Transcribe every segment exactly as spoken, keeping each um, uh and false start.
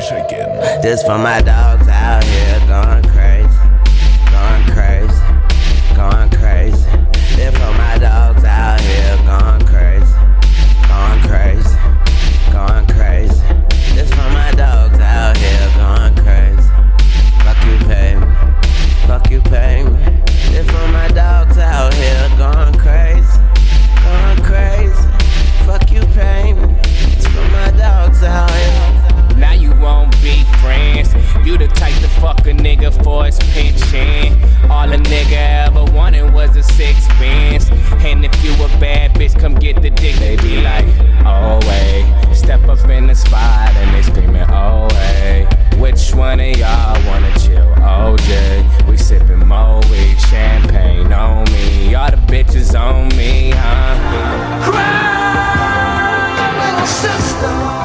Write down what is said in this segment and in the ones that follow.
shaking. This for my dogs out here going crazy, going crazy, going crazy. This for my dogs out here going crazy, going crazy, going crazy. This for my dogs out here going crazy. Fuck you, pay me. Fuck you, pay me. This for my dogs out here going crazy, going crazy. Fuck you, pay me. It's for my dogs out here. Now you won't be friends. You the type to fuck a nigga for his pension. All a nigga ever wanted was a sixpence. And if you a bad bitch, come get the dick. They be like, oh hey. Step up in the spot and they screaming, oh hey. Which one of y'all wanna chill? O J. We sippin' Moe, champagne on me. All the bitches on me, huh? Cry, little sister.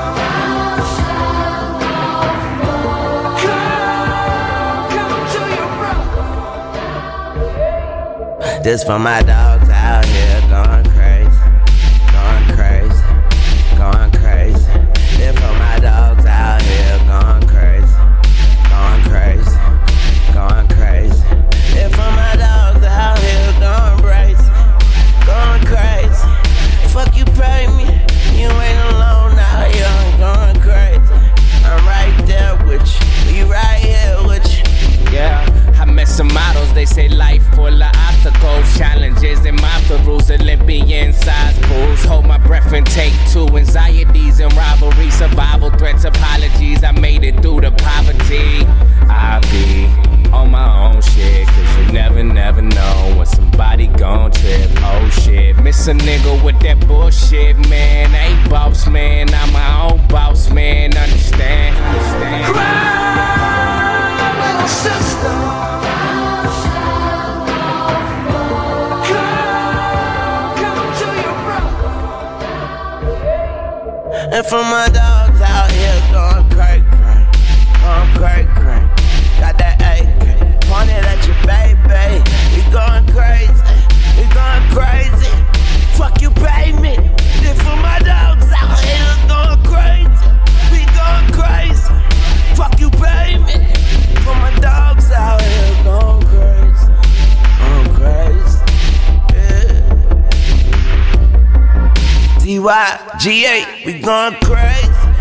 This for my dogs out here going crazy, going crazy, going crazy. This for my dogs out here going crazy, going crazy, going crazy. This for my dogs out here going crazy, going crazy. Fuck you, pay me. You ain't alone out here going crazy. I'm right there with you. We right here with you. Yeah, I met some models. They say life full of obstacles, challenges and monsters, Olympian size pools. Hold my breath and take two. Anxieties and rivalry, survival threats, apologies. I made it through the poverty. I be on my own shit, cause you never, never know when somebody gon' trip. Oh shit, miss a nigga with that bullshit, man. Ain't boss, man. I'm my own boss, man. Understand? Understand? Cry, little sister. And for my dogs out here going cray cray, going cray cray. Got that A K pointed at your baby. We going crazy, we going crazy. Fuck you, pay me. And for my dogs out here going crazy, we going crazy. Fuck you, pay me. For my dogs out here going crazy, going crazy. Yeah. T Y G A, we going crazy.